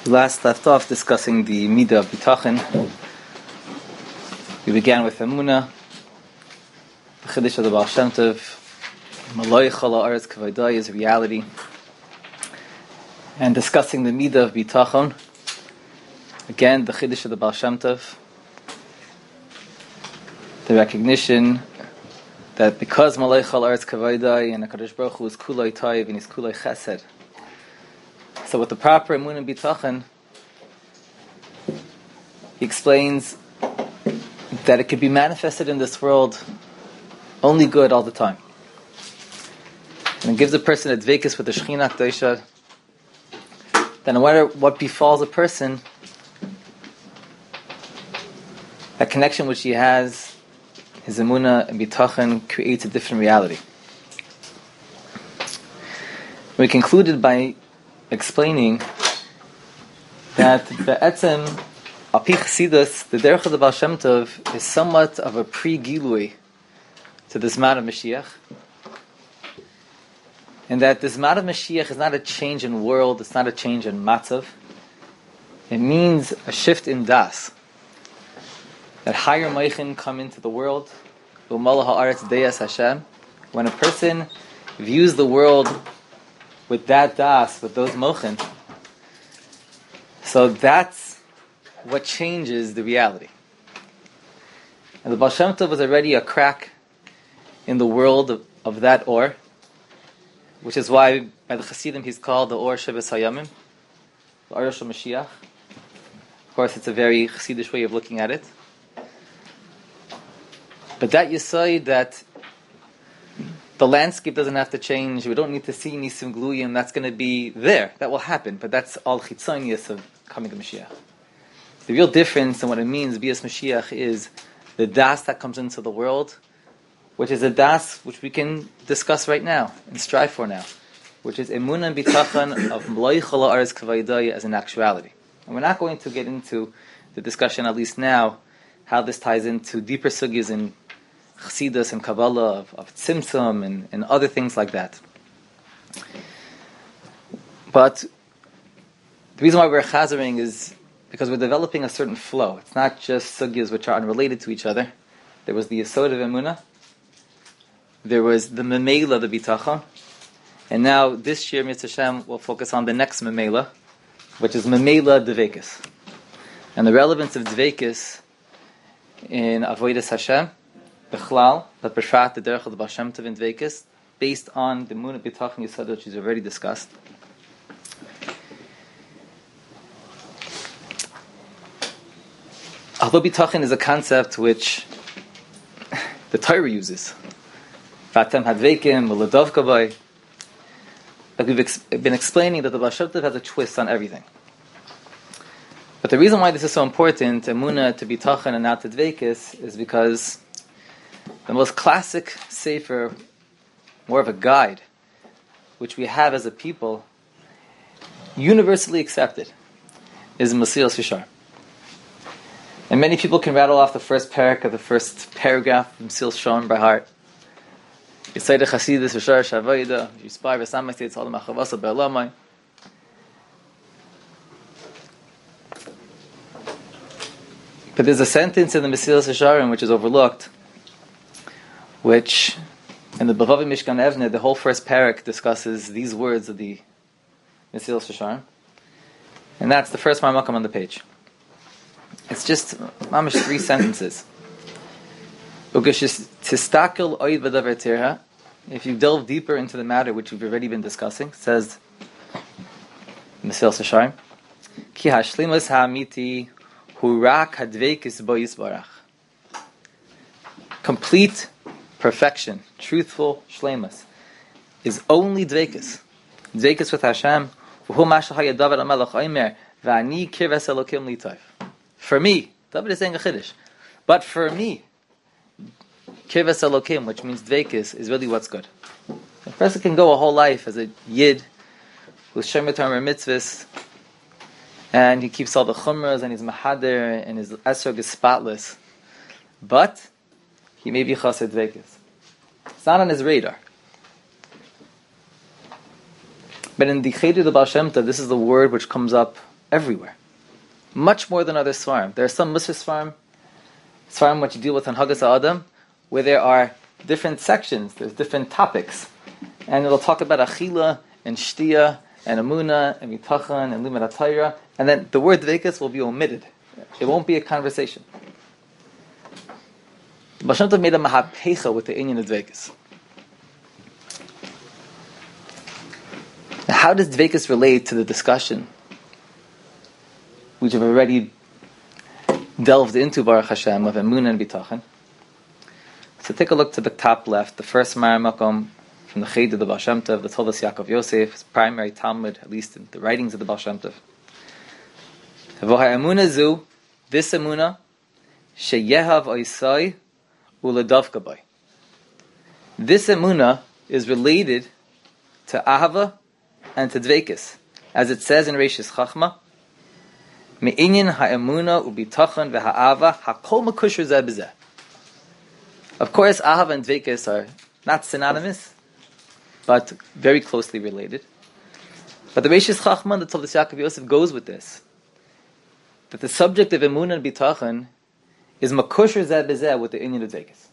We last left off discussing the Midah of Bitachon. We began with Emunah, the Chiddush of the Baal Shem Tov, Malay Chala Aretz Kavadai is reality, and discussing the Midah of Bitachon. Again, the Chiddush of the Baal Shem Tov, the recognition that because Malay Chala Aretz Kavadai and HaKadosh Baruch Hu is Kulai Taiv and he's Kulai Chesed, so with the proper Emunah and Bitachon, he explains that it could be manifested in this world only good all the time. And it gives a person a dveikus with the Shechina K'dosha, then no matter what befalls a person, that connection which he has, his Emunah and Bitachon, creates a different reality. We concluded by explaining that the Etzem Api Chassidus, the Derech of the Baal Shem Tov, is somewhat of a pre-gilui to this Zman of Mashiach, and that this Zman of Mashiach is not a change in world, it's not a change in matzav. It means a shift in das. That higher meichin come into the world, U'mala ha'aretz deyas Hashem. When a person views the world with that das, with those mochin, so that's what changes the reality. And the Baal Shem Tov was already a crack in the world of that or, which is why by the Chassidim he's called the Or Sheves Hayamim, the Or Shel Mashiach. Of course, it's a very Chassidish way of looking at it. But that Yesod, that the landscape doesn't have to change, we don't need to see Nisim Gluyim, that's going to be there, that will happen, but that's all Chitzonius of coming to Mashiach. The real difference in what it means, Bias Mashiach, is the das that comes into the world, which is a das which we can discuss right now and strive for now, which is Emunah and Bitachon of Malay Chala Aretz Kavadai as an actuality. And we're not going to get into the discussion, at least now, how this ties into deeper sugyas in Chassidus and Kabbalah, of Tzimtzum and other things like that. But the reason why we're chazering is because we're developing a certain flow. It's not just sugyas which are unrelated to each other. There was the Yesod of Emunah, there was the Memela, the Bitachon, and now this year, Mitzvah Hashem, will focus on the next Memela, which is Memela Dveikus. And the relevance of Dveikus in Avodas Hashem, Bechlal, but B'Shvat, the Derech of the Baal Shem Tov in Dveikus, based on the Emunah Bitachon Yesod, which is already discussed. Although Bitachon is a concept which the Torah uses, Vatem Hadveikim, Uladov Kavai, like we've been explaining that the Baal Shem Tov has a twist on everything. But the reason why this is so important, Emunah to Bitachon and not to Dveikus, is because the most classic sefer, more of a guide, which we have as a people, universally accepted, is Mesilas Yesharim. And many people can rattle off the first parak of the first paragraph from Mesilas Yesharim by heart. Yesod Chassidus Yeshar Shavayda Yispar V'Samach Tzal Machavasa Be'Elamai. But there's a sentence in the Mesilas Yesharim which is overlooked, which in the Bavavi Mishkan Evne, the whole first parak discusses these words of the Mesilas Yesharim, and that's the first Mamakam on the page. It's just mamish 3 sentences. If you delve deeper into the matter which we've already been discussing, says Mesilas Yesharim, Ki hashlimus ha'amiti hu rak hadveikis bo yisbarach. Complete perfection, truthful shleimus, is only dveikus. Dveikus with Hashem. V'hu mashal hayadav al-melech oimer v'ani kirves elokim litayv. For me, David is saying a chiddush, but for me, kirves elokim, which means dveikus, is really what's good. A person can go a whole life as a yid with shomer Torah mitzvahs, and he keeps all the chumras and he's mahader and his esrog is spotless, but he may be chassid dveikus. It's not on his radar. But in the Cheder the Baal Shem Tov, this is the word which comes up everywhere. Much more than other Svarim. There are some Musar Svarim which you deal with on Hagas Adam, where there are different sections, there's different topics. And it'll talk about Achila and Shtia and Amuna and Mitachan and Limud HaTorah, and then the word Dveikus will be omitted. It won't be a conversation. Baal Shem Tov made a mahapecha with the inyan of Dveikus. How does Dveikus relate to the discussion which we've already delved into, Baruch Hashem, of Emunah and Bitachon? So take a look to the top left, the first Ma'ar Makom from the Ched of the Baal Shem Tov, the Toldos Yaakov Yosef, his primary Talmud, at least in the writings of the Baal Shem Tov. Emunah zu, this Emunah, sheyehav oisai uladavka bay. This Emunah is related to Ahava and to Dveikus, as it says in Reishis Chachma, me'inyan ha'emunah u'bitachon v'ha'ava ha'kol makusher zeh b'zeh. Of course, Ahava and Dveikus are not synonymous, but very closely related. But the Reishis Chachma and the Toldos Yaakov Yosef goes with this, that the subject of Emunah and Bitachon is makusher zeh b'zeh with the inyan of Dveikus.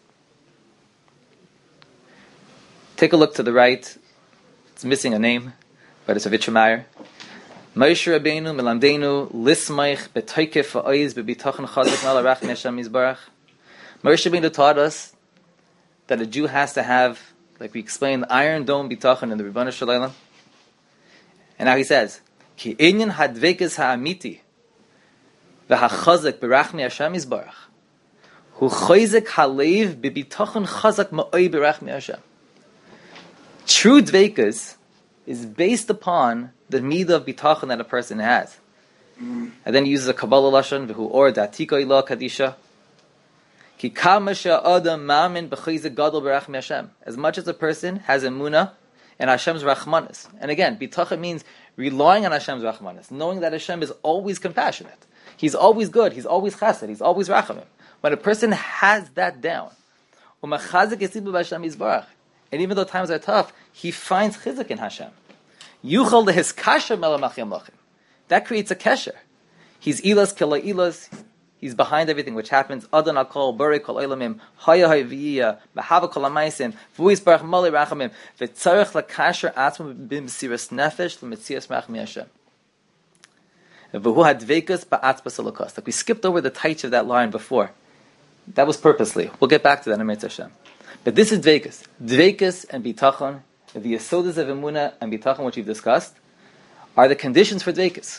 Take a look to the right. It's missing a name, but it's a Vitchemeyer. Moshe Rabbeinu melamdeinu lismaich betoykef ha'oiz bebitachon chazak ma'al harach Hashem Yisbarach. Moshe Rabbeinu taught us that a Jew has to have, like we explained, iron dome bitachon in the Ribbon Shalom. And now he says, Ki inyan hadvekes ha'amiti v'hachazak berachmi Hashem Yisbarach hu choyzek halev bebitachon chazak ma'oi berachmi Hashem. True dveikus is based upon the midah of bitachon that a person has. And then he uses a Kabbalah lashon v'hu or datika ilah kadisha. Ki kama she'adam mamin b'chayzek gadol berachmi Hashem. As much as a person has emunah and Hashem's rachmanis. And again, bitachon means relying on Hashem's rachmanis, knowing that Hashem is always compassionate. He's always good. He's always chesed. He's always rachamim. When a person has that down, u'machazek yesibu b'Hashem Yisbarach, and even though times are tough, he finds chizuk in Hashem. Yuchal lehiskasher melamach yamlachim. That creates a kesher. He's ilas kela ilas. He's behind everything which happens. Adan akol bore kol olamim haya hayviya mahava kol amaisim v'uis barach mali rachamim v'tzarich lekasher atzma b'mesiras nefesh l'metzias rachmi Hashem. V'hu hadveikus ba'atzbas alakas. Like we skipped over the taich of that line before. That was purposely. We'll get back to that in Emetz Hashem. But this is Dveikus. Dveikus and Bitachon, the Yesodas of Emunah and Bitachon, which we've discussed, are the conditions for Dveikus.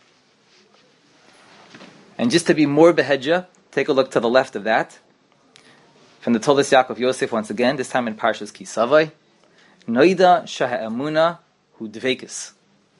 And just to be more behedja, take a look to the left of that. From the Toldos Yaakov Yosef, once again, this time in Parshas Ki Savai. Noida Shaha Emunah Hu Dveikus.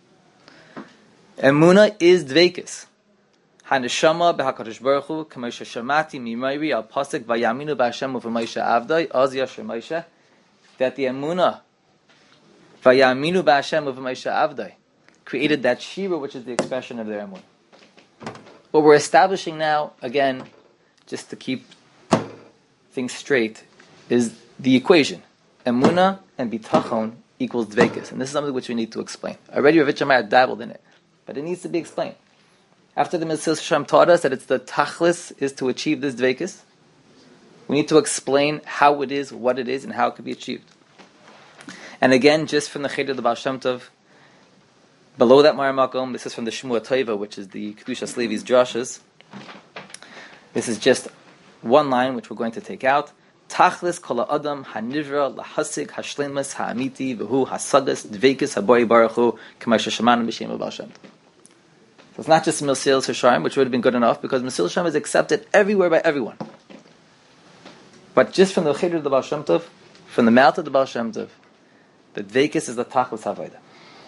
Emunah is Dveikus. Haneshama b'Hakadosh Baruch Hu k'moshe shamati mimayri al pasuk vayaminu b'Hashem u'v'Moshe avdai az yasher Moshe, that the emunah vayaminu b'Hashem u'v'Moshe avdai created that shira, which is the expression of their emunah. What we're establishing now, again, just to keep things straight, is the equation: emunah and bitachon equals dveikus, and this is something which we need to explain. Already Rav Itchamar dabbled in it, but it needs to be explained. After the Mesilas Yesharim taught us that it's the tachlis is to achieve this dveikus, we need to explain how it is, what it is, and how it can be achieved. And again, just from the Cheder of the Baal Shem Tov, below that Ma'ar Makom, this is from the Shmua Tova, which is the Kedushas Levi's drashas. This is just one line which we're going to take out. Tachlis kol ha'adam hanivra lahasig hashlemas ha'amiti v'hu hasagas dveikus habori baruch hu k'may sheshamanu b'shem of Baal Shem Tov. So it's not just Mesilas Yesharim, which would have been good enough, because Mesilas Yesharim is accepted everywhere by everyone. But just from the Cheder of the Baal Shem Tov, from the mouth of the Baal Shem Tov, the dveikus is the tachlis havayda.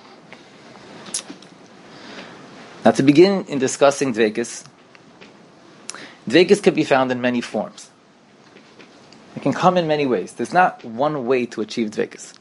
Now, to begin in discussing dveikus can be found in many forms. It can come in many ways. There's not one way to achieve dveikus.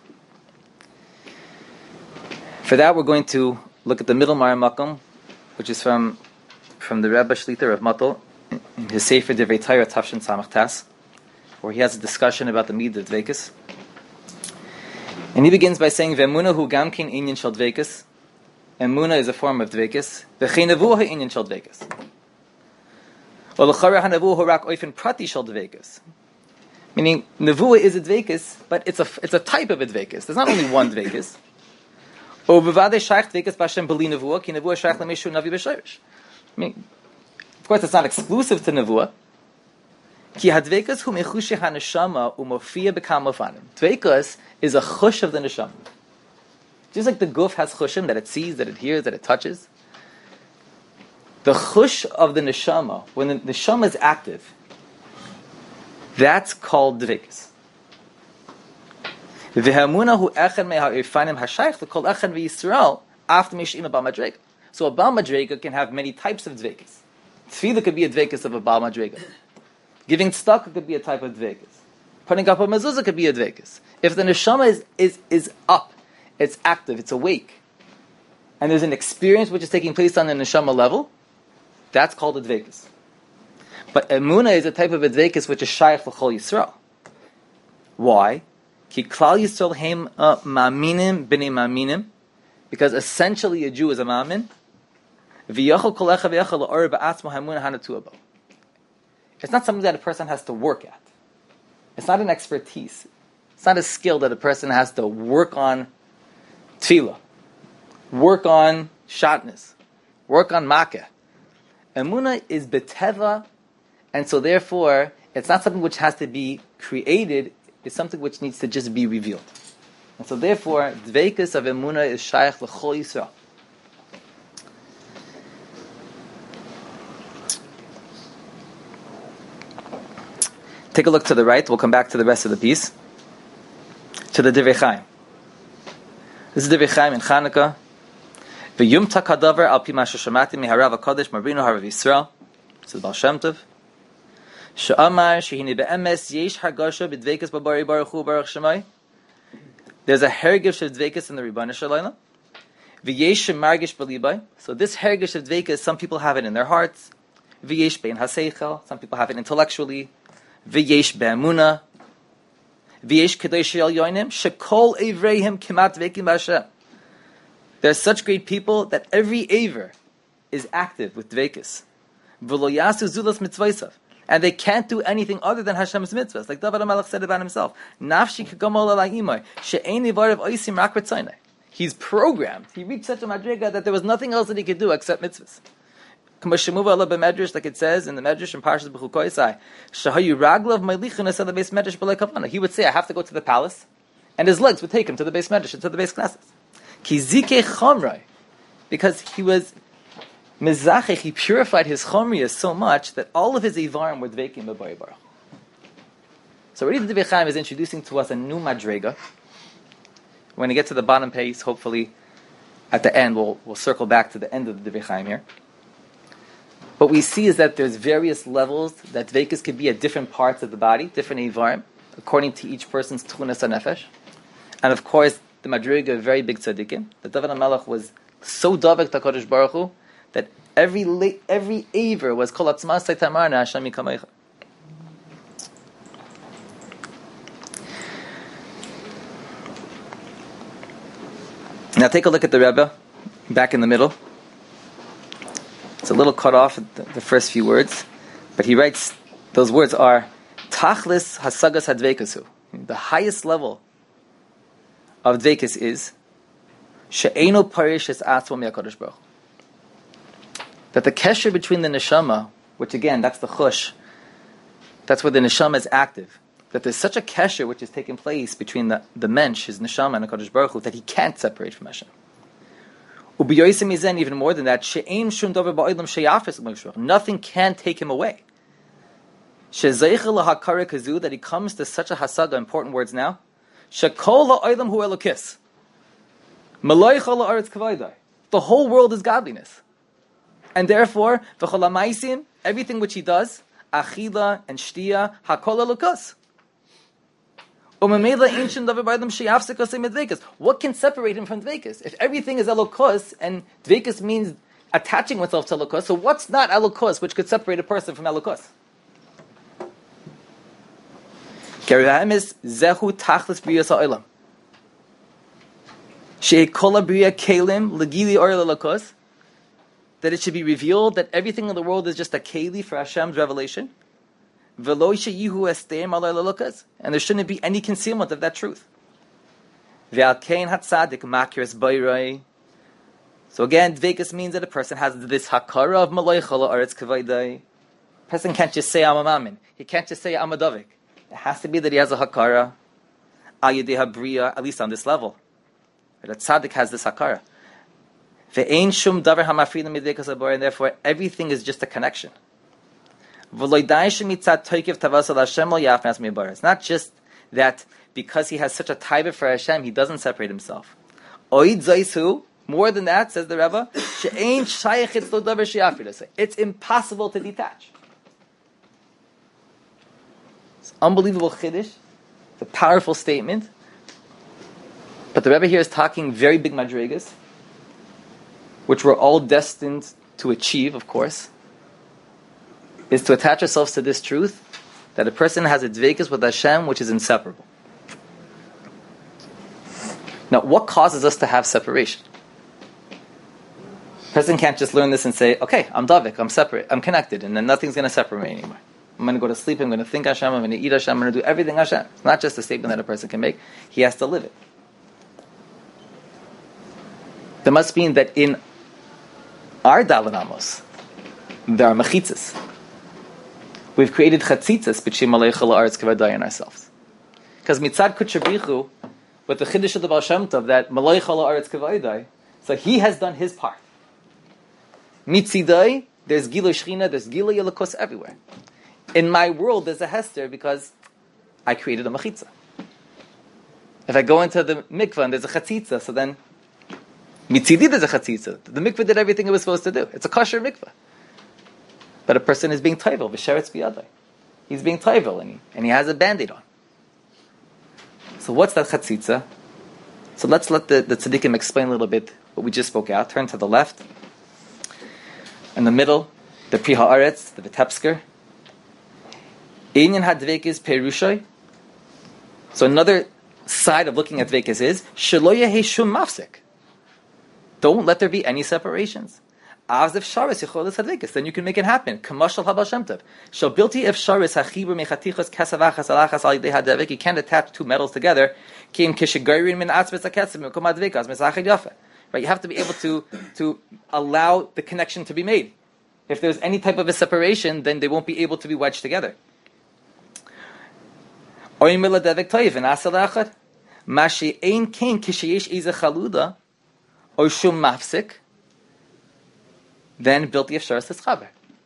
For that, we're going to look at the middle Ma'ar Makom, which is from the Rebbe Shlita of Matal, in his Sefer Divrei Torah Tafshin Samach Tas, where he has a discussion about the midah of dveikus. And he begins by saying, "Ve'emunah hu gamkin inyan shel dveikus." Emuna is a form of dvekus. V'chein nevuah ha'inyan shel dvekus. Or l'chara ha'nevuah horak oifen prati shel dvekus. Meaning, nevuah is a dvekus, but it's a type of a dvekus. There's not only one dvekus. Or b'vadei shaykh dvekus b'Hashem b'li nevuah, ki nevuah shaykh l'meishu navi b'shayrish. I mean, of course, it's not exclusive to nevuah. Ki hadvekus hu mechushi haneshama umofia bekam ofanim. Dvekus is a chush of the neshama. Just like the guf has chushim that it sees, that it hears, that it touches. The chush of the neshama, when the neshama is active, that's called dvekus. V'hamuna hu echad me'ha'irfanim hashayich l'kol echad v'Yisrael after mishim a Baal Madrega. So a Baal Madrega can have many types of dvekus. Tefillah could be a dvekus of a Baal Madrega. Giving tzedakah could be a type of dvekus. Putting up a mezuzah could be a dvekus. If the neshama is up, it's active, it's awake, and there's an experience which is taking place on the neshama level, that's called a dvekus. But emuna is a type of a dvekus which is shaykh l'chol Yisrael. Why? Ki klal Yisrael heim ma'aminim b'nei ma'aminim, because essentially a Jew is a ma'amin. V'yachol kol echa v'yachol l'or ba'atzmo ha'emuna hanatu abo. It's not something that a person has to work at. It's not an expertise. It's not a skill that a person has to work on tefillah, work on shatnez, work on makeh. Emunah is beteva, and so therefore, it's not something which has to be created, it's something which needs to just be revealed. And so therefore, dveikus of emunah is shaykh l'chol Yisrael. Take a look to the right. We'll come back to the rest of the piece. To the Divrei Chaim. This is Divrei Chaim in Chanukah. V'yumtak hadavar al pi ma sheshamati miharav HaKadosh Marino Harav Yisrael. This is Baal Shem Tov. She'amar shehine be'emes yesh hargasha b'dveikus b'bari baruch hu baruch shemai. There's a hergish of dveikus in the Rebbeinu Shalom. V'yesh margish b'libai. So this hergish of dveikus, some people have it in their hearts. V'yesh bein haseichel. Some people have it intellectually. V'yesh be'emuna, v'yesh kedei she'el yoinim, shekol evreihem kimat v'ekim b'Hashem. There are such great people that every aver is active with dveikus. V'lo yasu zulas mitzvaysav. And they can't do anything other than Hashem's mitzvahs. Like David HaMelech said about himself, Nafshi k'gamol ala'imai, she'ein nivarev oisim rak v'tzaynai. He's programmed. He reached such a madriga that there was nothing else that he could do except mitzvahs. Like it says in the Medrash in Parshas B'chukoisai, Shahayu raglav ma'lichun asad the base Medrash b'lei kavana. He would say, I have to go to the palace, and his legs would take him to the base Medrash and to the base Knesset. Ki zikei chomrai, because he was mizachech, he purified his chomriyah so much that all of his ivarim were dveikim b'bari baruch. So already the Divrei Chaim is introducing to us a new madrega. When we get to the bottom page, hopefully at the end we'll circle back to the end of the Divrei Chaim here. What we see is that there's various levels that dveikus could be at different parts of the body, different ivarim, according to each person's tchunas hanefesh. And of course, the madriga of very big tzaddikim. The David HaMelech was so davek to HaKadosh Baruch Hu that every aver was kol atzmas tamarna Hashem yikamecha. Now take a look at the Rebbe, back in the middle. It's a little cut off at the first few words, but he writes, those words are Tachlis Hasagas Hadveikusu. The highest level of Dveikus is She'eno Parish Es Atzmo Mi'akadosh Baruch. That the kesher between the neshama, which again, that's the chush, that's where the neshama is active, that there's such a kesher which is taking place between the mensch, his neshama, and HaKadosh Baruch Hu, that he can't separate from Hashem. Even more than that, nothing can take him away. That he comes to such a hasaga, important words now. The whole world is godliness. And therefore, everything which he does, achila and shtia, hakol elokus. What can separate him from dveikus? If everything is elokus, and dveikus means attaching oneself to elokus, so what's not elokus which could separate a person from elokus? She'ekolabriya kelim legili or lelakos, that it should be revealed that everything in the world is just a keli for Hashem's revelation. V'lo sheyihu esteim alei lelakas, and there shouldn't be any concealment of that truth. Ve'al kein hatzadik makiris bayrai. So again, dvekas means that a person has this hakara of malay chala aretz kavaydai. A person can't just say I'm a mamin. He can't just say I'm a davik. It has to be that he has a hakara. Al yedei habriya, at least on this level. That tzaddik has this hakara. Ve'ein shum davar hamafridim midvekas abor, and therefore everything is just a connection. It's not just that because he has such a taiva for Hashem, he doesn't separate himself. More than that, says the Rebbe, it's impossible to detach. It's unbelievable chiddush. It's a powerful statement. But the Rebbe here is talking very big madrigas, which we're all destined to achieve, of course, is to attach ourselves to this truth that a person has a dveikus with Hashem which is inseparable. Now, what causes us to have separation? A person can't just learn this and say, okay, I'm davik, I'm separate, I'm connected, and then nothing's going to separate me anymore. I'm going to go to sleep, I'm going to think Hashem, I'm going to eat Hashem, I'm going to do everything Hashem. It's not just a statement that a person can make, he has to live it. That must mean that in our Dalet Amos, there are mechitzas. We've created chatzitzas between malay chala aretz kavadai and ourselves. Because mitzad kutshabrichu, with the chiddush of the Baal Shem Tov, that malay chala aretz kavadai, so he has done his part. Mitzidai, there's gilui shechina, there's gilui yelakos everywhere. In my world, there's a hester because I created a mechitza. If I go into the mikvah and there's a chatzitza, so then mitzidi there's a chatzitza. The mikvah did everything it was supposed to do. It's a kosher mikvah. But a person is being taivel, v'sheretz biyadai. He's being taivel, and he has a band-aid on. So what's that chatzitza? So let's let the tzaddikim explain a little bit what we just spoke out. Turn to the left. In the middle, the pri haaretz, the vitebsker. Inyan hadvekis perushay. So another side of looking at dvekis is shelo yehi shum mafsek. Don't let there be any separations. Then you can make it happen. Kamashal Habal Shem Tov. Shabilti if sharis hachibur mechatichos kasavachas alachas al yidei hadevik. You can't attach two metals together. Kim kishagayrin min atzvitz aketsim mikom advekas misachid yafe. Right? You have to be able to allow the connection to be made. If there's any type of a separation, then they won't be able to be wedged together. Oim miladevik toiv and asal achad. Mashi ein kain kishayesh iza chaluda or shum mafsik. Then built the Yefsharas Tischaber.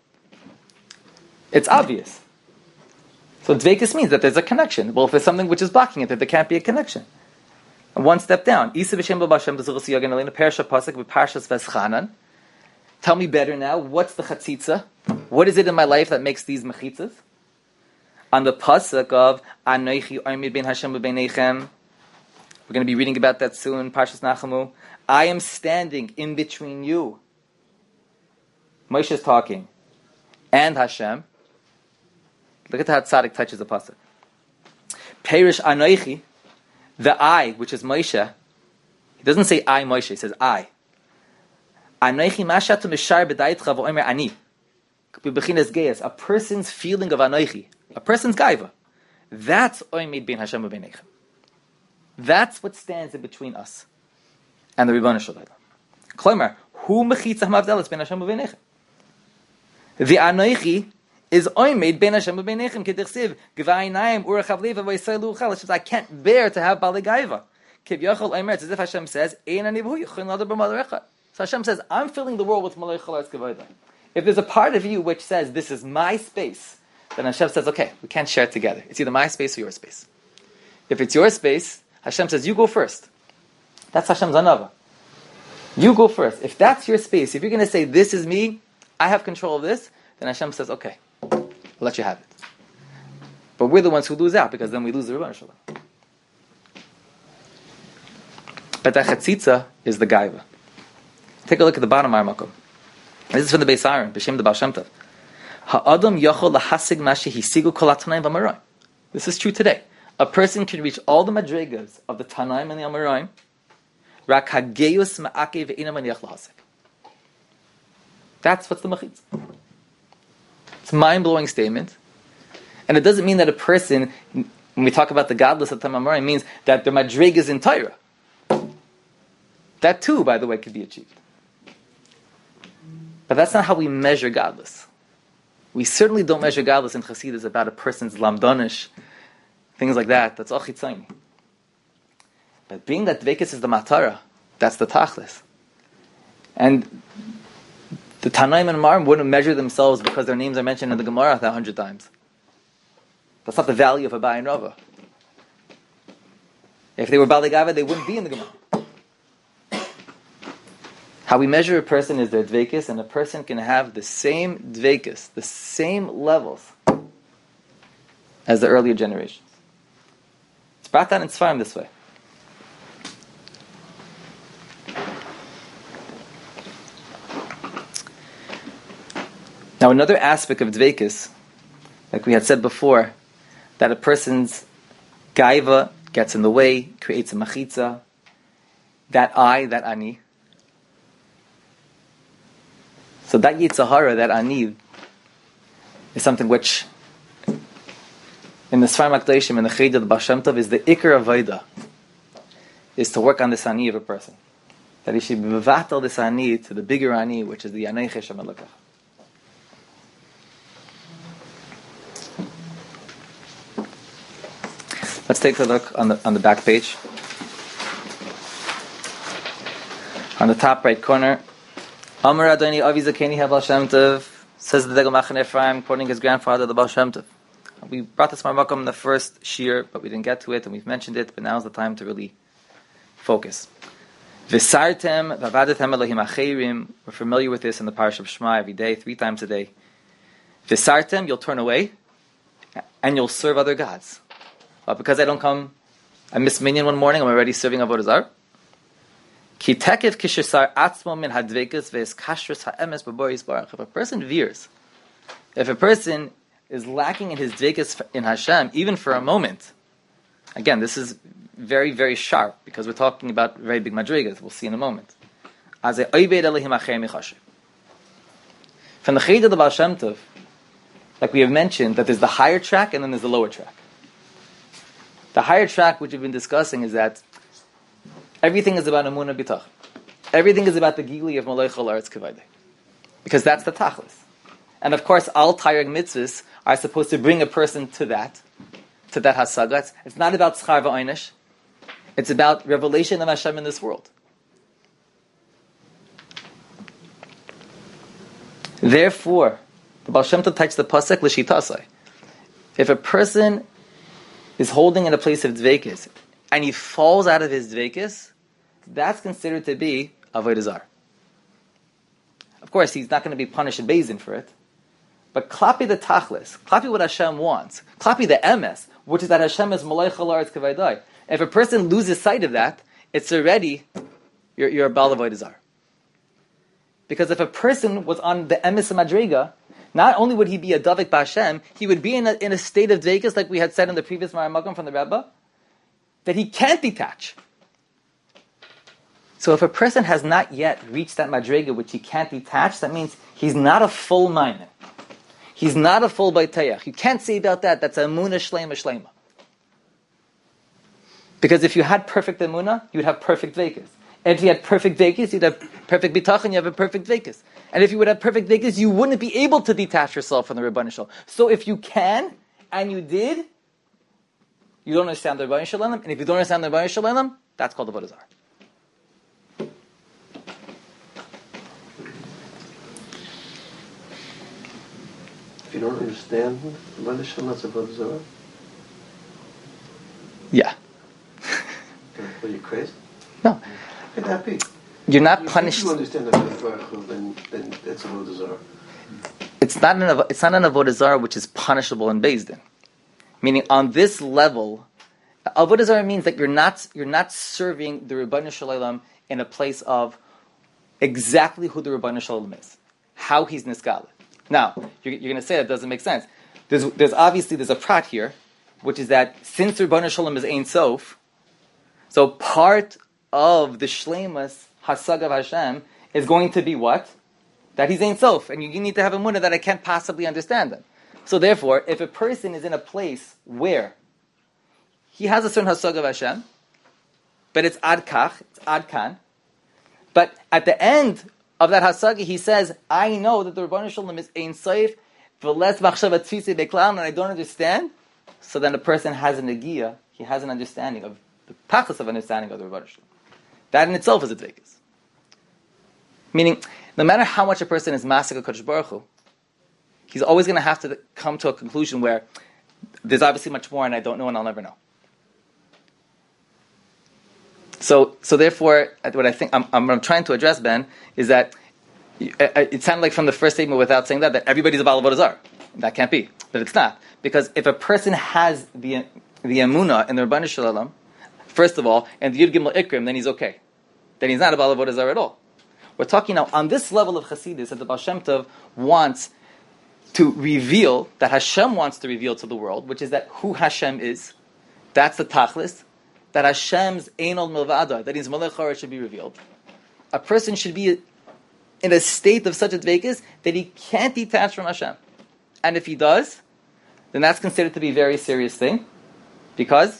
It's obvious. So Dveikus means that there's a connection. Well, if there's something which is blocking it, then there can't be a connection. And one step down. Isa b'shem b'bashem b'zuchas yagan alena Parsha Pasuk b'Parshas Veschanan. Tell me better now, what's the chatzitza? What is it in my life that makes these mechitzas? On the Pasuk of Anochi Oimid ben Hashem b'beinechem. We're going to be reading about that soon, Parshas Nachamu. I am standing in between you. Moshe is talking, and Hashem. Look at how Tzaddik touches the pasuk. Perish Anochi, the I, which is Moshe. He doesn't say I, Moshe. He says I. Anochi mashatu mishar b'dayitcha v'omer ani. B'bechinas geyas, a person's feeling of Anochi, a person's gaiva. That's oimid ben Hashem u'beinechem. That's what stands in between us and the Rebbeinu Shalom. Klomer, hu mechitzah mavdelas ben Hashem u'beinechem. The Anochi is oimid ben Hashem u'beinechem k'dichsiv g'vayinayim u'rechav leva v'yisay lu'chel. I can't bear to have balei gaiva. Kivyachol oimer, it's as if Hashem says, ein ani v'hu yichin l'adar b'malarecha. So Hashem says, I'm filling the world with malei chalatz k'vayda. If there's a part of you which says, this is my space, then Hashem says, okay, we can't share it together. It's either my space or your space. If it's your space, Hashem says, you go first. That's Hashem's anava. You go first. If that's your space, if you're going to say, this is me, I have control of this, then Hashem says, okay, I'll let you have it. But we're the ones who lose out, because then we lose the Rebbeinu Shalom. But that chatzitza is the gaiva. Take a look at the bottom of our makom. This is from the Beis Aaron, B'Shem the Baal Shem Tov. Ha'adam yachol lahasig mashi hisigu kol ha'tanayim v'amarayim. This is true today. A person can reach all the madrigas of the Tanaim and the Amarayim, Rak hageus ma'akev ve'ina maniach lahasek. That's what's the machitza. It's a mind-blowing statement. And it doesn't mean that a person, when we talk about the godless of Tamamara, it means that the madrig is in Torah. That too, by the way, could be achieved. But that's not how we measure godless. We certainly don't measure godless in Chassidus about a person's lamdanish, things like that. That's all chitzayni. But being that dvekis is the matara, that's the tachlis. And the Tanaim and Marim wouldn't measure themselves because their names are mentioned in the Gemara 100 times. That's not the value of a Abai and Rava. If they were Balei Gava, they wouldn't be in the Gemara. How we measure a person is their dvekis, and a person can have the same dvekis, the same levels as the earlier generations. It's brought down in Sfarim this way. Now, another aspect of dvekis, like we had said before, that a person's gaiva gets in the way, creates a machitza, that I, that ani. So that yitzhahara, that ani, is something which, in the Sfarim HaKadoshim, in the Cheder, the Baal Shem Tov, is the ikar avoda, is to work on this ani of a person. That he should be mevatel this ani to the bigger ani, which is the Yanei Cheshem Elokach. Let's take a look on the back page. On the top right corner, Amar Adoni Avi Zakeni HaBaal Shem Tov, says the Degel Machane Ephraim, quoting his grandfather, the Baal Shem Tov. We brought this Marmakom in the first shir, but we didn't get to it, and we've mentioned it, but now's the time to really focus. V'sartem v'avadetem Elohim acherim. We're familiar with this in the Parashat of Shema every day, 3 times a day. V'sartem, you'll turn away, and you'll serve other gods. Because I don't come, I miss minyan one morning, I'm already serving Avodah Zarah. Ki tekev kishesar atzmo min hadvekas ve'es kashrus ha'emes b'boris barach. If a person veers, if a person is lacking in his dvekas in Hashem, even for a moment, again, this is very, very sharp, because we're talking about very big madrigas, we'll see in a moment. From the Cheder of the Baal Shem Tov, like we have mentioned, that there's the higher track and then there's the lower track. The higher track, which we've been discussing, is that everything is about Emunah B'tach. Everything is about the Gili of Malay Chol Aretz Kavayde. Because that's the Tachlis. And of course, all Taryag mitzvahs are supposed to bring a person to that Hasaga. It's not about Schar V'Einish. It's about revelation of Hashem in this world. Therefore, the Baal Shem Tov takes the pasuk l'shitasai. If a person is holding in a place of dveikis, and he falls out of his dveikis, that's considered to be avodah zarah. Of course, he's not going to be punished in Beis Din for it, but klapi the tachlis, klapi what Hashem wants, klapi the emes, which is that Hashem is malay chol aretz kavaydai. If a person loses sight of that, it's already you're a bal avodah zarah. Because if a person was on the emes madrega, not only would he be a davik b'Hashem, he would be in a state of dveikus, like we had said in the previous Maramagam from the Rebbe, that he can't detach. So if a person has not yet reached that madrega which he can't detach, that means he's not a full minor. He's not a full baytayach. You can't say about that. That's a emunah shlema. Because if you had perfect emunah, you'd have perfect dveikus. And if you had perfect vekas, you'd have perfect bitachon, you have a perfect vekas. And if you would have perfect vekas, you wouldn't be able to detach yourself from the Rebbeinu Shalom. So if you can, and you did, you don't understand the Rebbeinu Shalom, and if you don't understand the Rebbeinu Shalom, that's called the Avodah Zarah. If you don't understand the Rebbeinu Shalom, that's Avodah Zarah? Yeah. Are you crazy? No. How could that be? You're not punished. If you understand that, then it's Avodah Zarah. It's not an Avodah Zarah which is punishable in Beis Din. Meaning, on this level, Avodah Zarah means that you're not serving the Rebbeinu Shalom in a place of exactly who the Rebbeinu Shalom is, how he's niskal. Now, you're going to say that doesn't make sense. There's obviously a prat here, which is that since the Rebbeinu Shalom is Ein Sof, so part of the shleimus hasag of Hashem is going to be what? That He's Ein Sof, and you need to have a munah that I can't possibly understand Him. So therefore, if a person is in a place where he has a certain hasag of Hashem, but it's ad kach, it's ad kan, but at the end of that hasagi, he says, I know that the Rebbeinu Shalom is Ein Sof, v'les machshava tzvisi beklal, and I don't understand. So then the person has a negiah, he has an understanding of the tachlis of understanding of the Rebbeinu Shalom. That in itself is a dveikis. Meaning, no matter how much a person is masik HaKadosh Baruch Hu, he's always going to have to come to a conclusion where there's obviously much more and I don't know and I'll never know. So therefore, what I think I'm trying to address, Ben, is that it sounded like from the first statement without saying that everybody's a Baal Avodah Zarah. That can't be. But it's not. Because if a person has the emunah in the Rebbeinu Shalom, first of all, and the Yud Gimel Ikrim, then he's okay. Then he's not a Baal Avodah Zarah at all. We're talking now on this level of Chassidus that the Baal Shem Tov wants to reveal, that Hashem wants to reveal to the world, which is that who Hashem is. That's the Tachlis. That Hashem's Einol Milvada, that His Melech Hara should be revealed. A person should be in a state of such a dveikis that he can't detach from Hashem. And if he does, then that's considered to be a very serious thing, because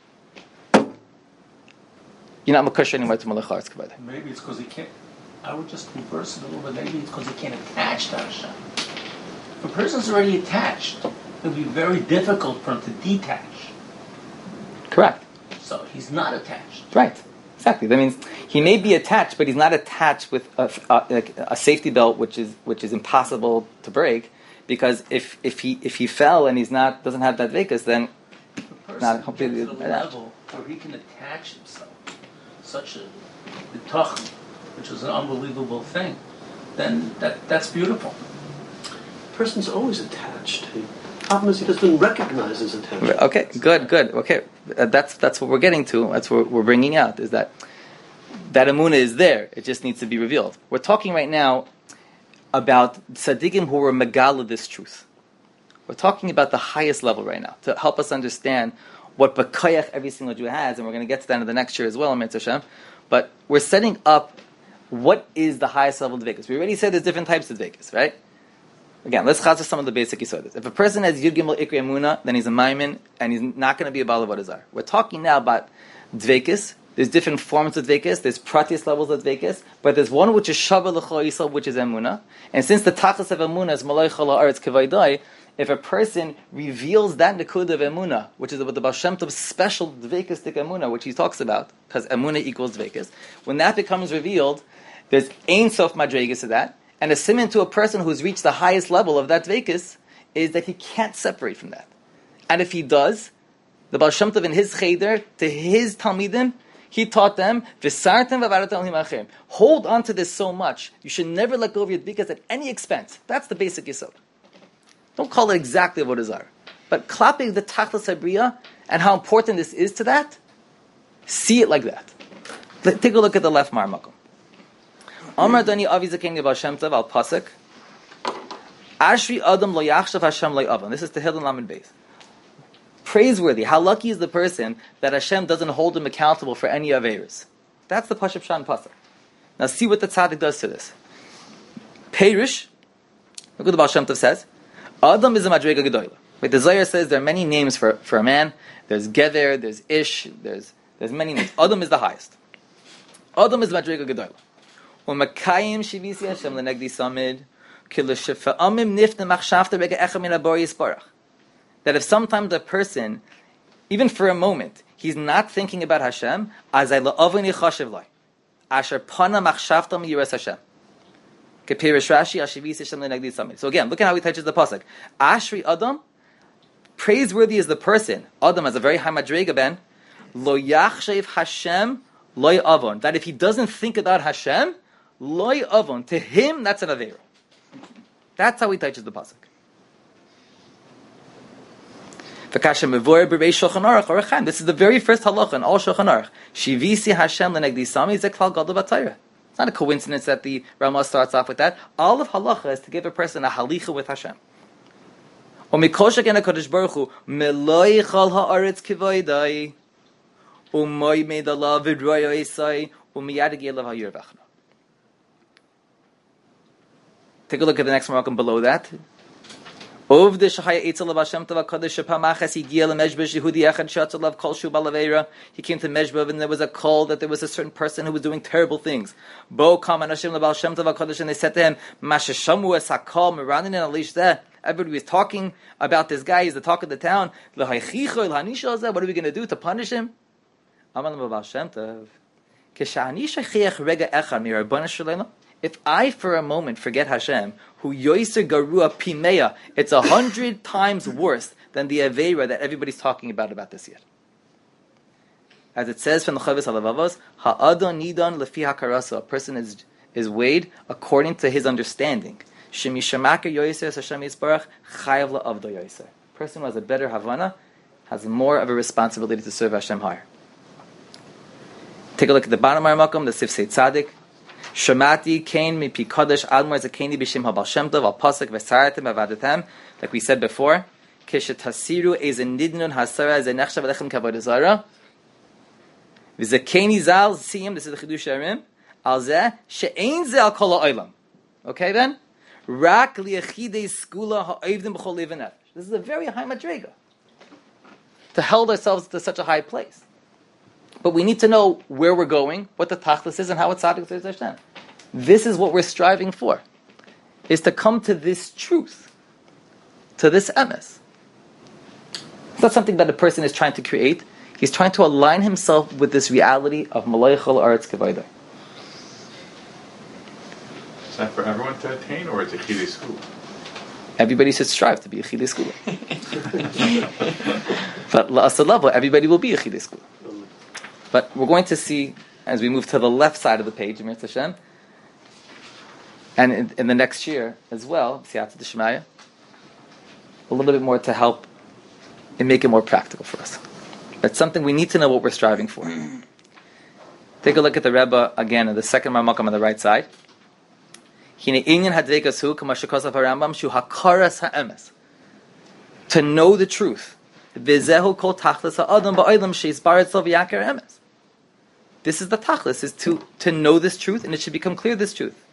you're not Makosher anymore to Melech Hara. Maybe it's because he can't. I would just reverse it a little bit. Maybe it's because he can't attach to Hashem. If a person's already attached, it would be very difficult for him to detach. Correct. So he's not attached. Right. Exactly. That means he may be attached, but he's not attached with a safety belt, which is impossible to break. Because if he fell and doesn't have that vekas, then the person not completely gets to the level where he can attach himself, such a bitachon, which is an unbelievable thing, then that's beautiful. The person's always attached. The problem is he doesn't recognize his attachment. Okay, good. Okay, that's what we're getting to. That's what we're bringing out, is that emunah is there. It just needs to be revealed. We're talking right now about tzaddikim who were megala this truth. We're talking about the highest level right now to help us understand what b'koyach every single Jew has, and we're going to get to that in the next year as well, Mitzvah Hashem. But we're setting up what is the highest level of dvekas. We already said there's different types of dvekas, right? Again, let's chazar some of the basic yisodas. If a person has Yud Gimel Ikri Emunah, then he's a Maimin, and he's not going to be a Baal Avodah Zarah. We're talking now about dvekas. There's different forms of dvekas. There's pratis levels of dvekas, but there's one which is Shabbat L'chol Yisrael, which is Emunah. And since the tachlis of Emunah is Malay Chol Haaretz Kevaydai, if a person reveals that Nekud of Emunah, which is what the Baal Shem Tov's special dvekastic Emunah, which he talks about, because Emunah equals dvekas, when that becomes revealed, there's Ein Sof Madregas to that. And a siman to a person who's reached the highest level of that dvekas is that he can't separate from that. And if he does, the Baal Shem Tov in his cheder, to his Talmidim, he taught them, hold on to this so much. You should never let go of your dvekas at any expense. That's the basic yisod. Don't call it exactly Avodah Zarah. But klapping the Tachlis Habriya and how important this is to that, see it like that. Take a look at the left marmakum. Amar Dani Avi Zaken Baal Shem Tov al Pasuk. Ashri Adam lo yachshav Hashem lo Avan. This is Tehillim Lamed Beis. Praiseworthy. How lucky is the person that Hashem doesn't hold him accountable for any averos. That's the Pashup Shan Pasuk. Now see what the tzaddik does to this. Perish. Look what the Baal Shem Tov says. Adam is a madrega gedoyla. But the Zohar says there are many names for a man. There's Gever, there's Ish, there's many names. Adam is the highest. Adam is madrega gedoyla. Umakayim shivisi Hashem lenegdi samid kilashifa'amim nifta machshavta rega echa min habor yisparach. That if sometimes a person, even for a moment, he's not thinking about Hashem, azay la'avin yichashiv lai. Asher pana machshavta mi yiras Hashem. Kepirish Rashi, ashivisi Hashem lenegdi samid. So again, look at how he touches the pasuk. Ashri Adam, praiseworthy is the person. Adam has a very high madrega ben. Lo yachshev Hashem loy avon. That if he doesn't think about Hashem, loy avon, to him that's an aveira. That's how he touches the pasuk. This is the very first halacha in all Shulchan Aruch. Shivisi Hashem lenegdi sami zeklal gadol b'Torah. It's not a coincidence that the Ramah starts off with that. All of halacha is to give a person a halicha with Hashem. Umoy made Allah vidroyo isai umiyadigi lav hayir vachna. Take a look at the next Moroccan below that. Of the Shachaya Eitzel of Hashem Tov HaKadosh Shepamachas Yigia LeMeshbesh Yehudi Echad Shatzalav Kol Shu Balavera. He came to Meshbev and there was a call that there was a certain person who was doing terrible things. Bo Kam Anashim LeBal Shem Tov HaKadosh, and they said to him, Mashashamu Es HaKol Meranin and Alish Zeh. Everybody was talking about this guy. He's the talk of the town. L'haychicho l'hanisha zeh. What are we going to do to punish him? Amal LeBal Shem Tov. Kesha'ani shachiach rega echad mirabana shalema. If I, for a moment, forget Hashem, who yoiser garua pimeya, it's 100 times worse than the aveira that everybody's talking about this year. As it says from the Chavis Halavavos, ha'adon nidan lefi hakarasa, a person is weighed according to his understanding. Shemishamaka yoiser Hashem yisbarach chayav la'avdo yoiser. A person who has a better havana has more of a responsibility to serve Hashem higher. Take a look at the bottom of our makom, the Sifsei Tzadik. Shemati kain mipi kodesh admor zakeni b'shem habal shem tov al pasuk v'saratem avadetem. Like we said before, kishetasiru ezen nidnun hasara ezen nechshav alechem kavod zara v'zakeni zal siyim. This is the chidush harim al zeh she'ein zeh al kol ha'olam. Okay then, rak liachidei skula ha'ovdim b'chol lev nefesh. This is a very high madrega to hold ourselves to such a high place. But we need to know where we're going, what the tachlis is, and how it's tzaddik to Hashem. This is what we're striving for, is to come to this truth, to this emes. It's not something that a person is trying to create. He's trying to align himself with this reality of Malaychal Aretz Kavayda. Is that for everyone to attain, or is it Chidei School? Everybody should strive to be a Chidei School. But la'asad level, everybody will be a Chidei School. But we're going to see, as we move to the left side of the page, Mir Hashem, and in the next year as well, Siyata D'Shemaya, a little bit more to help and make it more practical for us. That's something we need to know what we're striving for. Take a look at the Rebbe again in the second Marmakam on the right side. To know the truth. This is the tachlis, is to know this truth, and it should become clear this truth.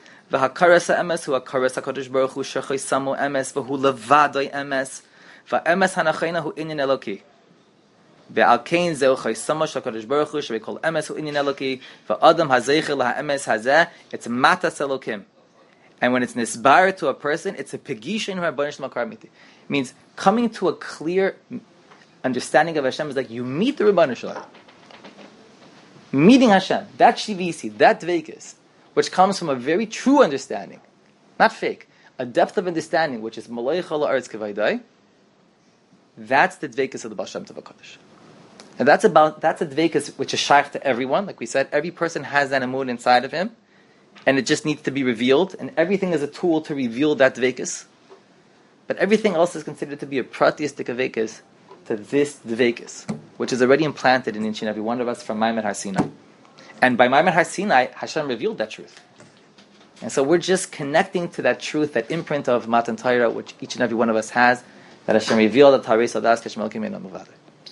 It's matas elokim. And when it's nisbar to a person, it's a pegisha in Rabbanish Makar Miti. It means coming to a clear understanding of Hashem is like you meet the Rabbanish Shalom. Meeting Hashem, that shivisi, that dveikis, which comes from a very true understanding, not fake, a depth of understanding, which is Malaychal Aretz Kavaydai, that's the dveikis of the Baal Shem Tov HaKadosh. And that's a dveikis which is shaykh to everyone. Like we said, every person has that emun inside of him, and it just needs to be revealed, and everything is a tool to reveal that dveikis. But everything else is considered to be a pratistic dveikis to this dveikis, which is already implanted in each and every one of us from Maimed Har Sinai. And by Maimed Har Sinai, Hashem revealed that truth. And so we're just connecting to that truth, that imprint of Matan Torah, which each and every one of us has, that Hashem revealed at Harei Sadas Keshmel Kimein Amuvadeh.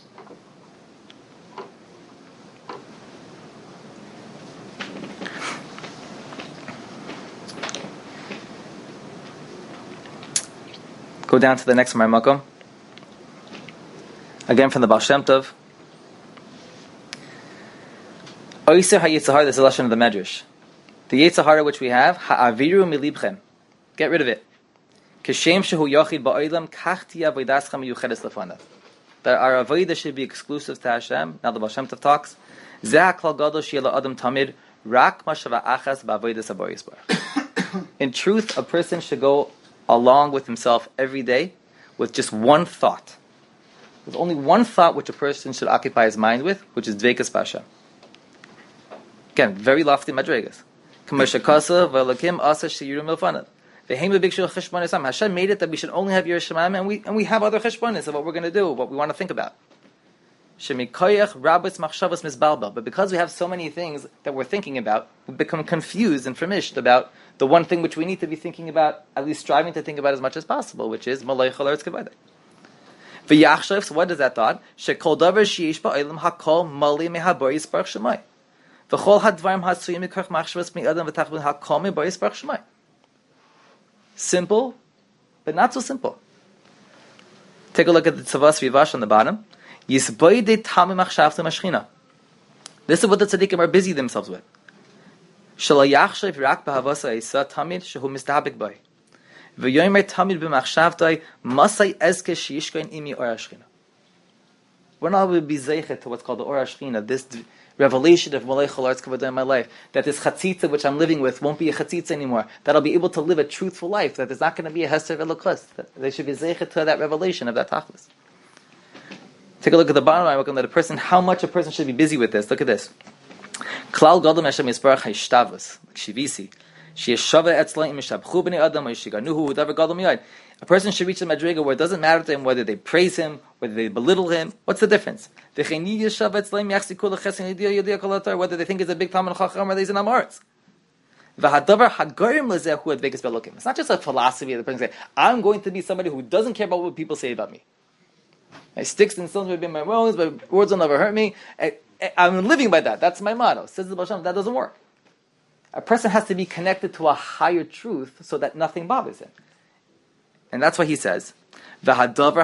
Go down to the next Marmakom. Again from the Baal Shem Tov. Oyser HaYitzhahara, this is the lesson of the Medrash. The Yitzhahara which we have, Ha'aviru milibchem. Get rid of it. Kishem shehu yochid ba'olam, kach tiya avodaschem miyuchedes lefanav. That our avodah should be exclusive to Hashem. Now the Baal Shem Tov talks. Zeh ha'klal gadol she'yeh la'adam tamid, rak mashava achas ba'avodas habayis barach. In truth, a person should go along with himself every day with just one thought. There's only one thought which a person should occupy his mind with, which is Dveikas B'Hashem. Again, very lofty madregas. Hashem made it that we should only have Yiras Shamayim, and we have other cheshbonis of what we're going to do, what we want to think about. But because we have so many things that we're thinking about, we become confused and famished about the one thing which we need to be thinking about, at least striving to think about as much as possible, which is Malaychal Aretz Kavayda. V'yachshav, so what is that thought? Shekol davar sheyesh ba'olam hakol mali mehabor yisparach shemai. V'chol hadvarim hasuyim mikach machshavas mi'adam v'tachvin hakol mehabor yisparach shemai. Simple, but not so simple. Take a look at the Tzavas Rivash on the bottom. Yisboide tamim machshavtim ashchina. This is what the tzaddikim are busy themselves with. Shelo yachshav rak b'havasa isa tamid shehu mistahabik bay. V'yomer tamid b'machshavtai masay ezke sheyishkain imi or ashchina. We're not going to be zeichet to what's called the or ashchina, this revelation of Malay Chol Arts Kavod in my life, that this chatzitza which I'm living with won't be a chatzitza anymore, that I'll be able to live a truthful life, that there's not going to be a hester velokus, that they should be zeichet to that revelation of that tachlis. Take a look at the bottom line, that a person, how much a person should be busy with this. Look at this. Klal Gadol Hashem Yisparach Haishtavus, like Shivisi. Sheyeshava etzlaim mishabchu b'nei adam yishiganuhu whatever gadol miyad. A person should reach the madriga where it doesn't matter to him whether they praise him, whether they belittle him. What's the difference? Whether they think it's a big talmid chacham or he's an amaretz. It's not just a philosophy that the person says, I'm going to be somebody who doesn't care about what people say about me. My sticks and stones may be my bones, but words will never hurt me. I'm living by that. That's my motto. Says the Baal Shem, that doesn't work. A person has to be connected to a higher truth so that nothing bothers him. And that's why he says, if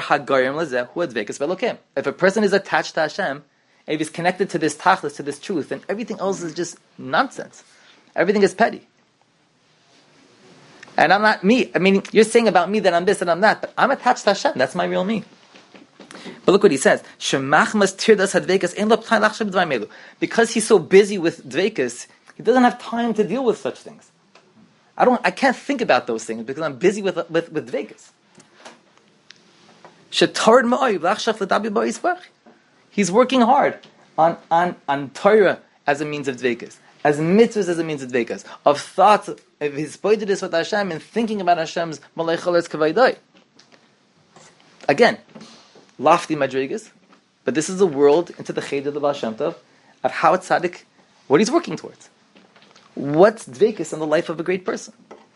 a person is attached to Hashem, if he's connected to this tachlis, to this truth, then everything else is just nonsense. Everything is petty. And I'm not me. I mean, you're saying about me that I'm this and I'm that, but I'm attached to Hashem. That's my real me. But look what he says. Because he's so busy with dvekas, he doesn't have time to deal with such things. I can't think about those things because I'm busy with dvekas. He's working hard on Torah as a means of dvekas, as mitzvahs as a means of dvekas, of thoughts of his poitedness with Hashem and thinking about Hashem's malay choletz kavaydai. Again, lofty madrigas, but this is a world into the cheder of the Baal Shem Tov of how a tzaddik, what he's working towards. What's dvekas in the life of a great person?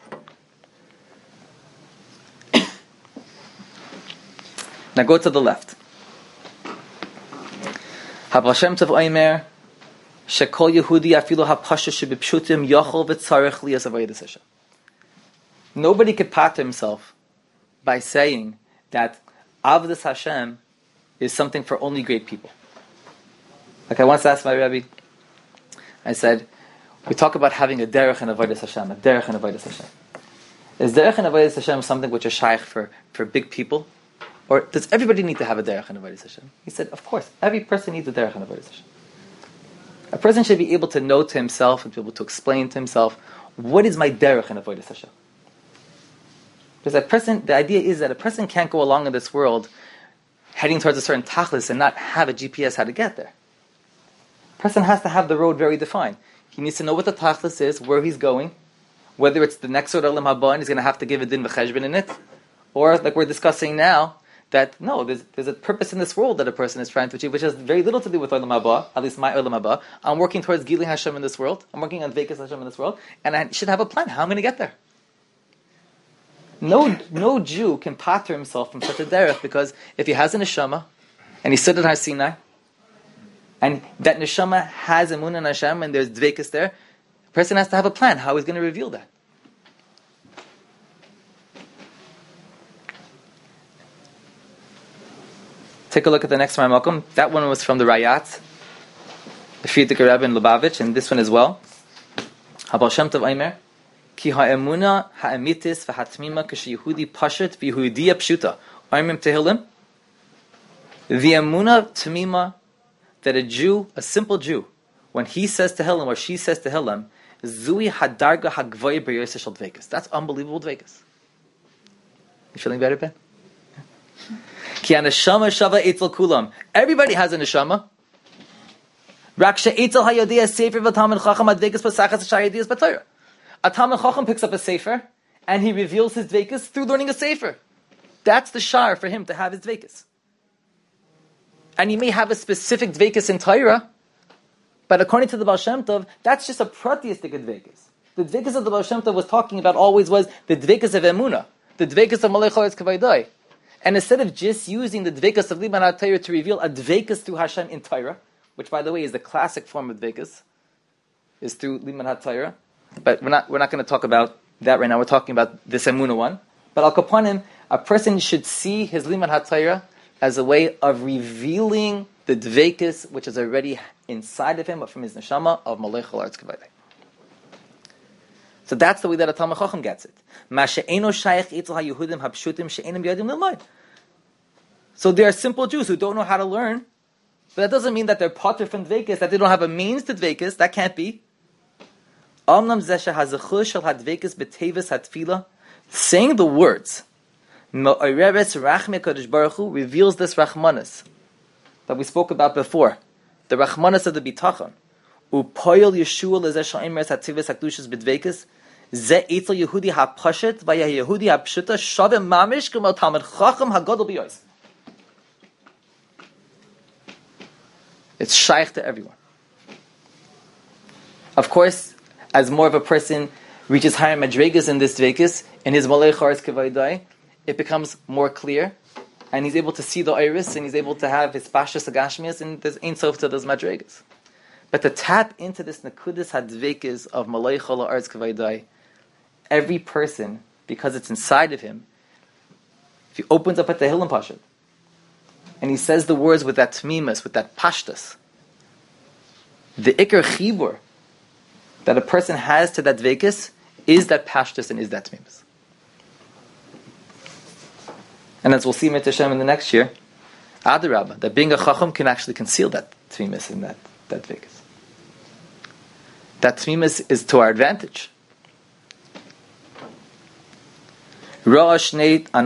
Now go to the left. Baal Shem Tov Omer shekol Yehudi afilu hapasha shebipshutim yachol v'tzarech liyas avodas Hashem. Nobody could patter himself by saying that Avdas Hashem is something for only great people. Like I once asked my Rebbe, I said, we talk about having a derech and avodas Hashem, a derech and avodas Hashem. Is derech and avodas Hashem something which is shaykh for big people? Or does everybody need to have a derech and avodas Hashem? He said, of course, every person needs a derech and avodas Hashem. A person should be able to know to himself and be able to explain to himself, what is my derech and avodas Hashem? Because the idea is that a person can't go along in this world heading towards a certain tachlis and not have a GPS how to get there. A person has to have the road very defined. He needs to know what the tachlis is, where he's going, whether it's the next road Olam Haba and he's going to have to give a din v'cheshbon in it, or like we're discussing now, that no, there's a purpose in this world that a person is trying to achieve, which has very little to do with Olam Haba, at least my Olam Haba. I'm working towards Gilui Hashem in this world, I'm working on Veikas Hashem in this world, and I should have a plan. How am I going to get there? No Jew can pater himself from such a derech, because if he has a neshama and he stood at Har Sinai and that neshama has emunah in Hashem and there's dveikus there, a person has to have a plan how he's going to reveal that. Take a look at the next Ramakom. That one was from the Rayat, the Frierdiker Rebbe in Lubavitch, and this one as well. Baal Shem Tov Omer Ki ha'emuna ha'emitis v'hatmima k'sheyehudi pashat v'yehudiya pshuta. Oimim Tehillim. The emuna tamima that a Jew, a simple Jew, when he says Tehillim or she says Tehillim, zui hadarga hagvoy b'yoseh shel dveikus. That's unbelievable dveikus. You feeling better, Ben? Ki haneshama shava eitzel kulam. Everybody has a neshama. Rak she'etzel hayodiyah sefer v'talmid chacham adveikus pasachas shayodiyas b'Torah. A Talmid Chacham picks up a sefer and he reveals his dveikus through learning a sefer. That's the shar for him to have his dveikus. And he may have a specific dveikus in Torah, but according to the Baal Shem Tov, that's just a pratistic dveikus. The dveikus of the Baal Shem Tov was talking about always was the dveikus of emunah, the dveikus of malei choletz kavaydai. And instead of just using the dvekas of Liman HaTorah to reveal a dvekas through Hashem in Torah, which by the way is the classic form of dvekas, is through Liman HaTorah. But we're not going to talk about that right now. We're talking about this Emunah one. But Al Kapanim, a person should see his Liman HaTorah as a way of revealing the dvekas which is already inside of him, but from his neshama of Malay Chol Arz Kavayday. So that's the way that a Talmid Chacham gets it. So there are simple Jews who don't know how to learn, but that doesn't mean that they're potter from dvekas, that they don't have a means to dvekas. That can't be. Saying the words reveals this Rachmanis that we spoke about before, the Rachmanis of the Bitachon. Upoyel Yeshua lezesh ha'imres ha'tzivis ha'kdushas b'dvekas ze eitzel Yehudi ha'pashet v'ya Yehudi ha'pshuta shavim mamish k'mel Talmid Chacham ha'gadol b'yois. It's shaykh to everyone. Of course, as more of a person reaches higher madregas in this dvekas, in his Malay Charetz Kavaydai, it becomes more clear, and he's able to see the iris, and he's able to have his pashas agashmias, and there's ein sof to those madregas. But to tap into this Nakudis Hadvekas of Malay Chol Arz Kavaydai, every person, because it's inside of him, if he opens up at the Tehillim Pashat, and he says the words with that tmimus, with that pashtas, the ikar chibur that a person has to that dvekas is that pashtas and is that tmimus. And as we'll see Mit Hashem in the next year, Adarabah, that being a chacham can actually conceal that tmimus in that dvekas. That tmimus is to our advantage. Once the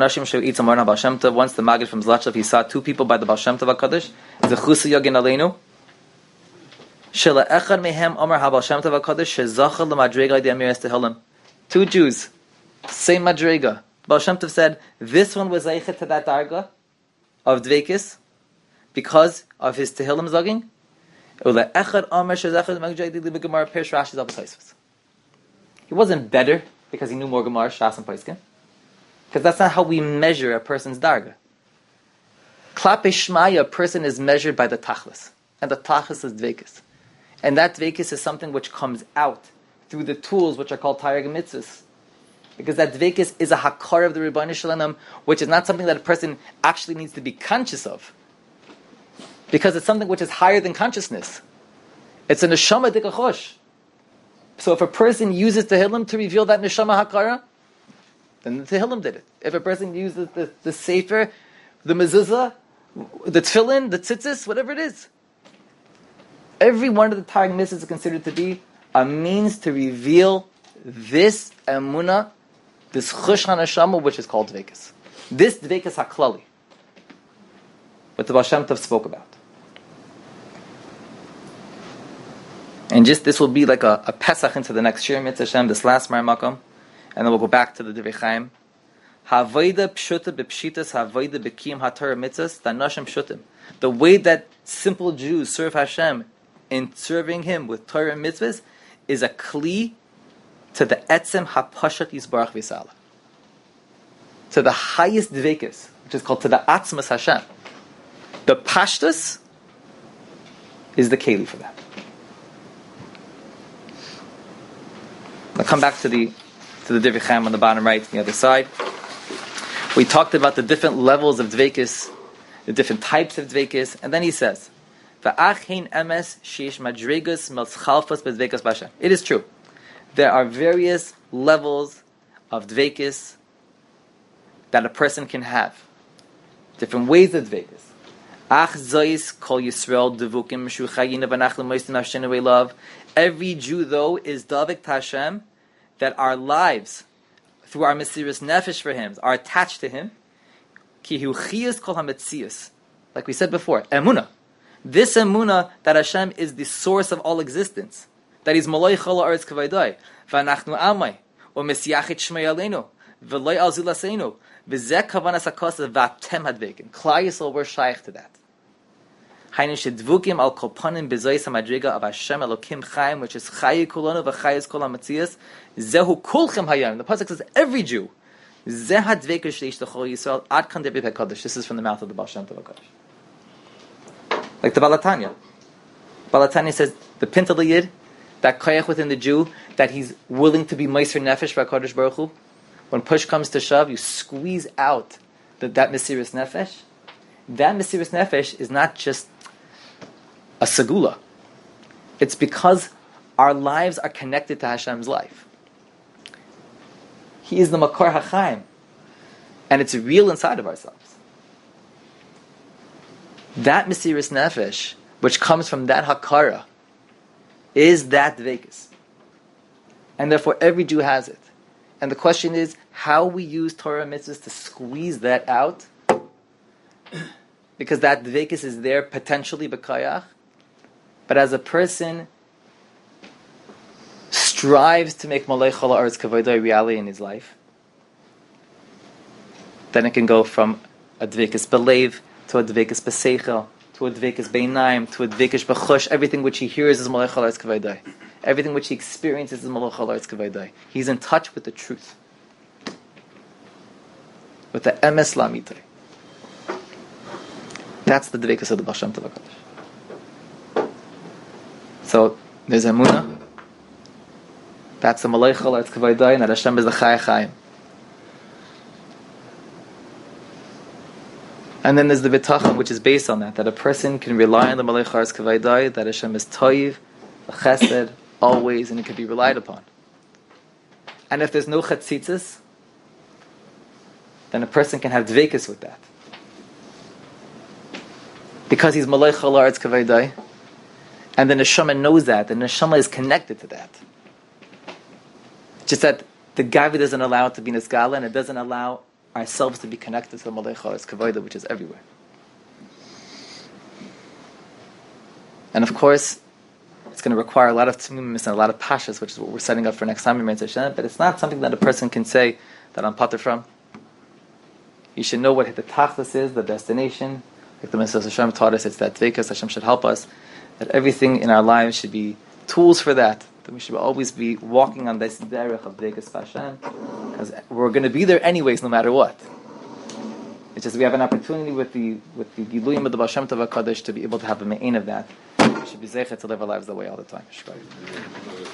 Maggid from Zlachlev, he saw two people by the Baal Shem Tov HaKadosh, Zechusa Yogin Aleinu, Shela Echad Mehem Omer HaBaal Shem Tov HaKadosh, Shezacha L'Madrega D'Amiras Tehillim. Two Jews, same Madrega. Baal Shem Tov said, this one was Zeichet to that Darga of Dveikis, because of his Tehillim Zoging. Ule Echad Omer Shezacha L'Madrega D'Amiras Gemara Perish Rashi Zav Tosfos. He wasn't better because he knew more Gemara, Shas and Paiskin. Because that's not how we measure a person's darga. Klape Shmaya, a person is measured by the tachlis. And the tachlis is dvekas. And that dvekas is something which comes out through the tools which are called Taryag Mitzvahs. Because that dvekas is a hakar of the Rebbeinu Shalom, which is not something that a person actually needs to be conscious of. Because it's something which is higher than consciousness. It's a neshama dikachosh. So if a person uses Tehillim to reveal that neshama hakara, then the Tehillim did it. If a person uses the Sefer, the Mezuzah, the Tefillin, the Tzitzis, whatever it is, every one of the Taryag Mitzvahs is considered to be a means to reveal this Emunah, this Chush HaNeshama, which is called Dvekas. This Dvekas HaKlali, what the Baal Shem Tov spoke about. And just this will be like a Pesach into the next year, Mitzvah Hashem, this last Mar Makom. And then we'll go back to the Divrei Chaim. Havoida pshuta b'pshitas, havoida b'kiyum haTorah mitzvahs, danashim pshutim. The way that simple Jews serve Hashem in serving Him with Torah and mitzvahs is a kli to the etzem hapashat yisbarach v'sala, to the highest dvekas, which is called to the atzmas Hashem. The pashtus is the keli for that. I'll come back to the Divrei Chaim on the bottom right, on the other side. We talked about the different levels of dvekas, the different types of dvekas, and then he says, "Va'achin emes sheish madregas melchalfas bedvekas b'Hashem." It is true. There are various levels of dvekas that a person can have. Different ways of dvekas. Ach zois kol Yisrael devukim shuchayina v'nachlim moistin Hashem we love. Every Jew, though, is davik to Hashem, that our lives, through our Mesiras Nefesh for Him, are attached to Him. Ki hu chiyus kol hametzius. Like we said before, emunah. This emunah that Hashem is the source of all existence. That He's Malay Chol Arz Kavaydai. V'anachnu amay. Or Mesyachit Shmei Aleinu. V'loi al zilaseinu. V'zeh kavanas hakosa v'atem hadvekin. Klal Yisrael, we're shaykh to that. Hainu shedvukim al kolpanim bezois hamadriga of Hashem Elokim Chaim, which is Chayi Kulonu v'Chayis Kol HaMetzias. Zehu Kulchem Hayam. The pasuk says every Jew Zeh hadveikus shleish l'chol Yisrael ad kan Devi HaKadosh. This is from the mouth of the Baal Shem Tov HaKadosh. Like the Baal HaTanya. Baal HaTanya says, the Pintel Yid, that koyach within the Jew, that he's willing to be Meiser Nefesh for HaKadosh Baruch Hu. When push comes to shove, you squeeze out that Mesiris Nefesh. That Mesiris Nefesh is not just a segula. It's because our lives are connected to Hashem's life. He is the Makor HaChaim. And it's real inside of ourselves. That Mesiris Nefesh, which comes from that Hakara, is that Dveikus. And therefore every Jew has it. And the question is, how we use Torah mitzvahs to squeeze that out, because that Dveikus is there potentially b'kayach, but as a person strives to make Malay Chol Haaretz Kavodah a reality in his life, then it can go from a Dveikus b'leiv to a Dveikus b'seichel, to a Dveikus b'einayim, to a Dveikus b'chush. Everything which he hears is Malay Chol Haaretz Kavodah. Everything which he experiences is Malay Chol Haaretz Kavodah. He's in touch with the truth, with the emes la'amitay. That's the Dveikus of the Baal Shem Tov HaKadosh. So there's Emunah. That's the Malay Chol Haaretz Kavodah, and that Hashem is the Chai Chaim. And then there's the Bitachon, which is based on that a person can rely on the Malay Chol Haaretz Kavodah, that Hashem is Toiv, the Chesed, always, and it can be relied upon. And if there's no Chetzitzis, then a person can have Dveikus with that. Because he's Malay Chol Haaretz Kavodah, and the Neshama knows that, the Neshama is connected to that. Just that the Gavi doesn't allow it to be Nisgala, and it doesn't allow ourselves to be connected to the Malay Chol Haaretz Kavodah, which is everywhere. And of course, it's going to require a lot of tmimus and a lot of pashas, which is what we're setting up for next time, but it's not something that a person can say that I'm pater from. You should know what the tachlis is, the destination. Like the Mesilas Hashem taught us, it's that dveikus. Hashem should help us. That everything in our lives should be tools for that. That we should always be walking on this derech of dveikus Hashem, because we're going to be there anyways, no matter what. It's just we have an opportunity with the Giluyim of the Baal Shem Tov HaKadosh to be able to have a me'ain of that. We should be zeichet to live our lives that way all the time.